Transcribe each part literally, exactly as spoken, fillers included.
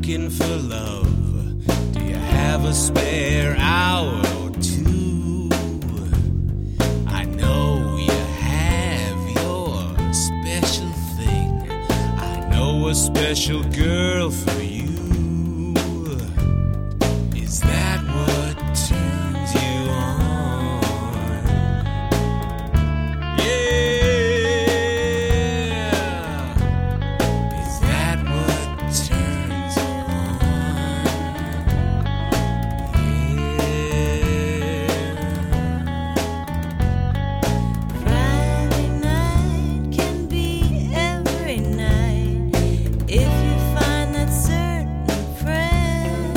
looking for love? Do you have a spare hour or two? I know you have your special thing. I know a special girl for you. Is that what turns you on? Yeah. Is that what turns you on? Yeah. Friday night can be every night if you find that certain friend.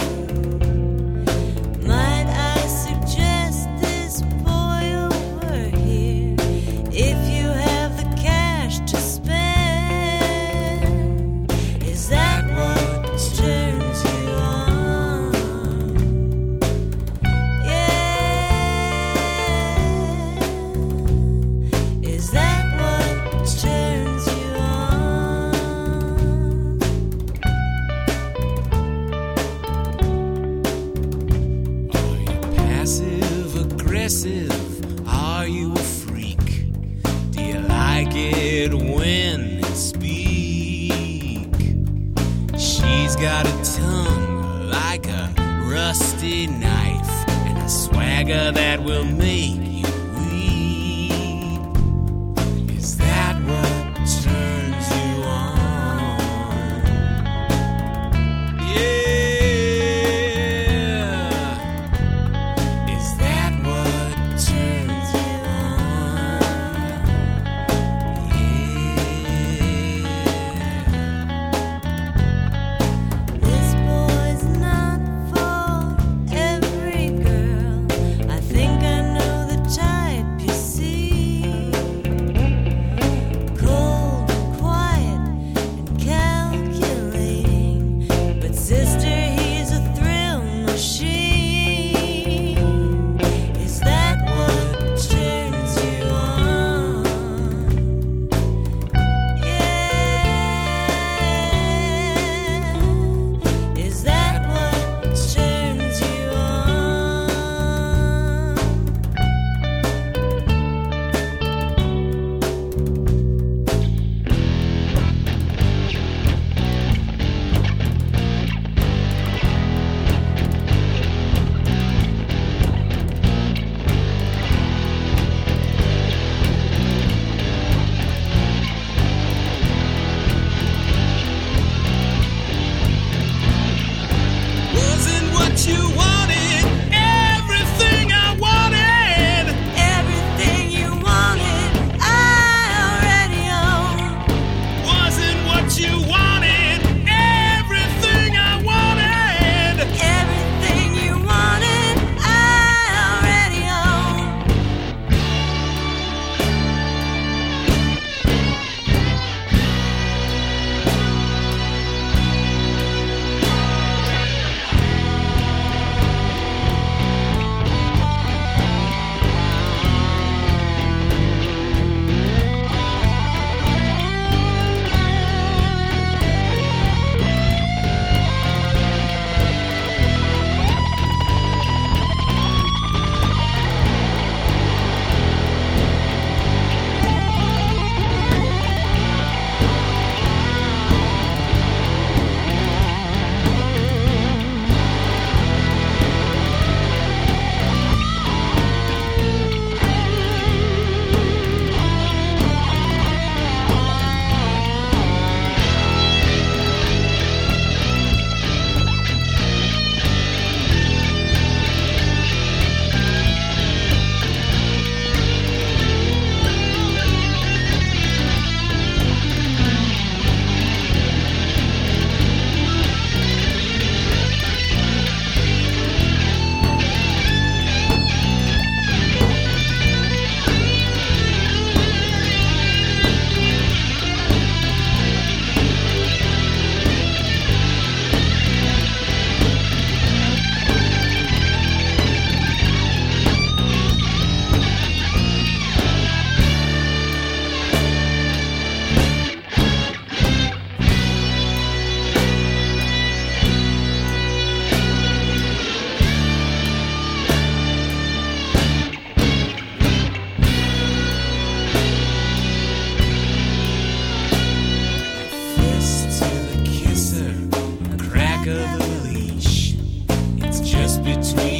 Might I suggest this boy over here if you have the cash to spend? Is that what turns you on? Yeah. Is that what turns you on? Are you passive aggressive? Are you a freak? Do you like it when they speak? She's got a tongue like a rusty knife and a swagger that will make you weep. Is that what turns you on? Yeah. Is that what turns you on? Yeah. This boy's not for every girl. I think I know the type you see. Cold and quiet and calculating, but sister, he's a thrill machine. Is that what turns you on? Yeah. Is that what turns you on? Wasn't what you wanted everything I wanted? Everything you wanted, I already own. Wasn't what you wanted everything I wanted? Everything you wanted, I already own. between